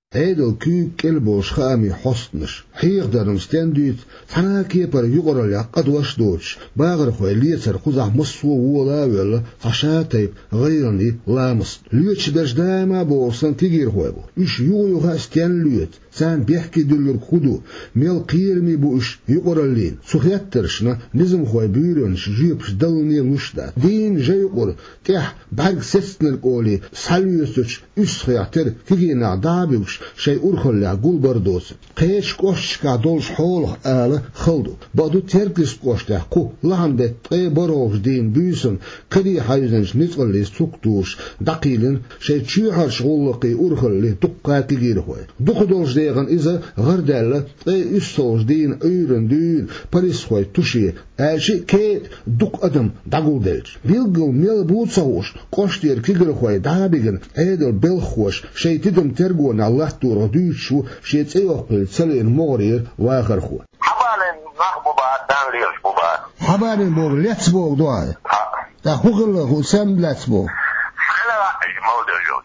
عيدل كيك البوش خامي حسنش حيق درم ستندوت تناكي بر يقرل يقد وشدوش باغر خوي ليتر خزع مصو ولا ولا تشاتيب غيرني لامس ليتش درش دايما بورسن تيجير خويبو إش يوغا ستين ليت سان بيحكي دلر خدو ميل قيرمي بوش يقرلين سخيترشنا نزم خوي بيرنش جيبش دلني لوشدا دين جايقر تح بعد سستن القولي ساليوستش إسخياتر تيجينا دابيوش شيء أرخل لعقول بردوس قيش قوش كعدولش حوله آله خلدو بعدو تركس قوش تحكو لهم بطي بروش دين بيسن كدي حيزنش نتغلي سوكتوش دقيلن شيء تشيحر شغلقي أرخل لي دقا تغير خوي دقدولش ديغن إذا غردالة طي إستوش دين أيرن دين باريس خوي توشي آشي كيت دق أدم دقول دلش بيلقل ميل بوتساوش قوش دير كيغر خوي دابيغن عيدل بلخوش شيء تدم ترقون الله تور دوشو شيء تسيوه سلين مورير واخر خو حبالين نخبو بعد دان ليش بو بعد حبالين بوغ لتسبوغ دواي تا خوغل هو سام لتسبوغ حلا موضوع جوج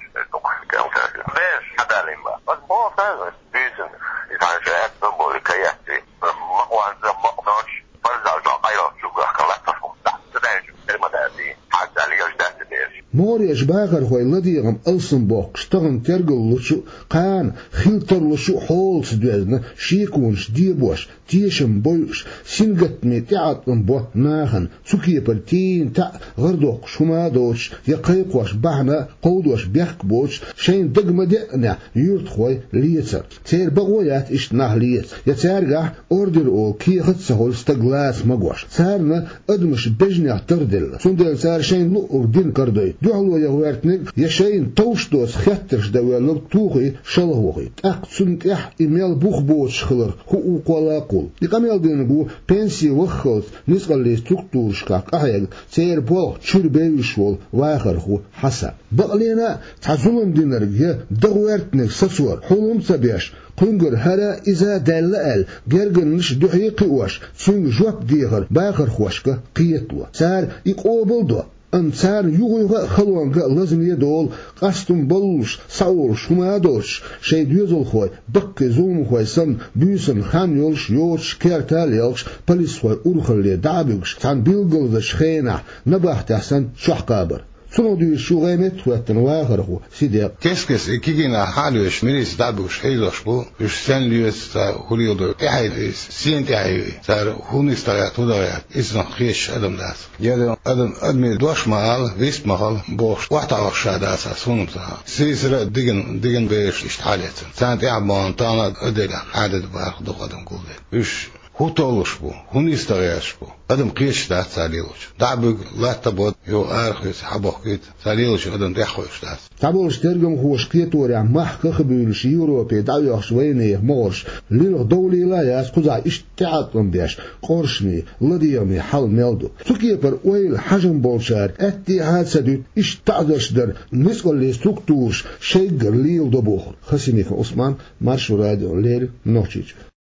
بس حبالين بقى بس بو فاز بيسن يتعرف شاهد بقول كياتي وان زمقناش فرزع جاقايا شو خلاص تصفح تدايش المدادي حتى ليش دات ديش موريش باخر خوي لديغم ألسن بوغ شتغن ترقل لشو قان خلطر لشو حولس دوزنا شيكونش ديبوش تيشم بوش سنغت مي تعطن بو ناخن سوكي برتين تا غردوق شمادوش يقيقوش بحنا قودوش بيحكبوش شين دقم دقنا يورت خوي ليتر تير بغويات اشتناه ليت يتارقع اوردر او كي خدسهول ستقلاس مقوش سارنا ادمش بجنع تردل سندل سار شين لؤر دين كردوي دوحلو يغوارتنك يشين توش دوس خياترش دوالو توغي شلهوغي اقصن اح ايميل بوخ بوش خلر هو قولاقول يقاميل دينبو بنسي وخلط نسقل لي ستركتور شكاك احيق تير بوغ تشور بيوشول واخر هو حسا بقلينا تعزولن دينرق دوارتنك سسور حلوم سبيش قنقر هرا إذا دلال جرجنش دحيقي واش سنج جواب ديغر باخر خوشك قيتوا سار يقوبل دو أنصار يغيغ خلوانغ لازم يدول قاستم بلوش ساول شمادوش شيء يزول خوي بق زوم خوي سن بيسن خان يولش يوش كيرتال يولش بليس خوي أرخل دابيوش تان بيلغل شخينا نباح تحسن شحقابر سنو دي شو غيمت واتنواغر هو سيدي كيس كيجينا حالوش ميريس دابوش حيلوش بو يش سن ليوس هوليودو تحي سين تحي صار هونيستايا تودايا اسن خيش ادم داس يا ادم دوش مال ويست مال بوش وقتا شاداس سونمسا سيسر ديجن بيش اشتحالت سانت يعبان تانا ادلا عدد باخ دقدم قولي يش هو تولش بو هونيستاياش بو ادم قيش داس ساليلوش دابق لا تبود يو ارخيس حبوكيت ساليلوش ادم دحوش داس تابولش ترجم هو شقيتوري محق خبيلش يوروبي دايو شويني مورش ليلو دولي لا ياس قزع اشتعاطن بيش قرشني لديامي حل ميلدو سكيبر ويل حجم بولشار اتحاد سدود اشتعدش در نسقل لي ستركتورش شيقر ليل دبوخ خسينيك عثمان مارشو راديو لير نوتشيج